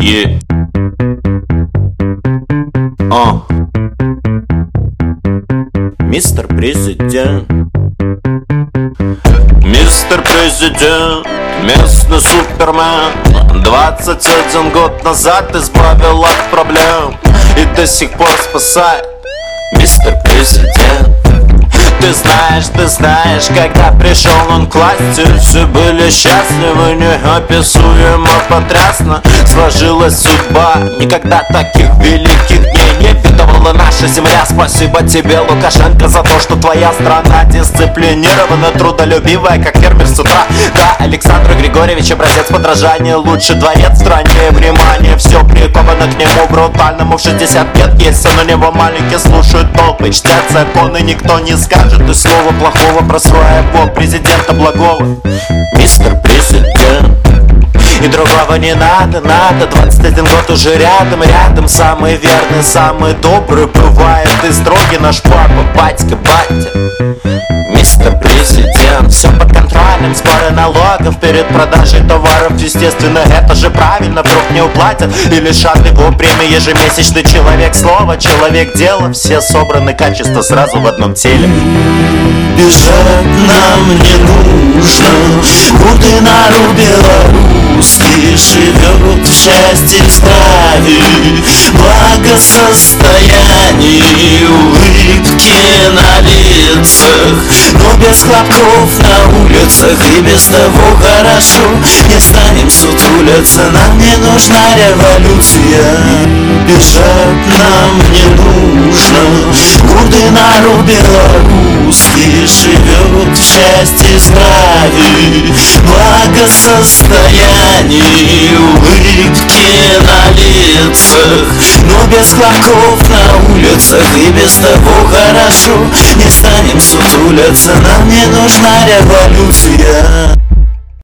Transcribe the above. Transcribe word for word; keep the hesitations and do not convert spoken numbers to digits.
Yeah. Uh. Мистер Президент, мистер Президент, местный супермен. Двадцать один год назад избавил от проблем и до сих пор спасает. Мистер Президент, ты знаешь, ты знаешь, когда пришел он к власти, все были счастливы, неописуемо потрясно сложилась судьба. Никогда таких великих дней не видывала наша земля. Спасибо тебе, Лукашенко, за то, что твоя страна дисциплинирована, трудолюбивая, как фермер с утра. Да, Александр Григорьевич образец подражания, лучший дворец в стране. Внимание, все приковано к нему брутальному. В шестьдесят лет есть, а на него маленькие слушают толпы, чтят законы, никто не скажет и слова плохого про своего президента благого. Мистер Президент, и другого не надо, надо. Двадцать один год уже рядом, рядом. Самый верный, самый добрый бывает и строгий наш папа, батька, батя. Мистер Президент, все под контролем, сборы налогов перед продажей товаров. Естественно, это же правильно, вдруг не уплатят и лишат его премии ежемесячный. Человек слова, человек дела, все собраны качества сразу в одном теле. Бежать нам не нужно, будто народ белорусский живет в счастье и здравии, благосостоянии, улыбки на лицах, но без хлопков на улицах и без того хорошо. Не станем сутулиться, нам не нужна революция. Бежать нам не нужно, гордый народ белорусский живет в счастье и здравии, благосостоянии, улыбки на лицах, но без хлопков на улицах и без того хорошо. Не станем сутулиться, нам не нужна революция.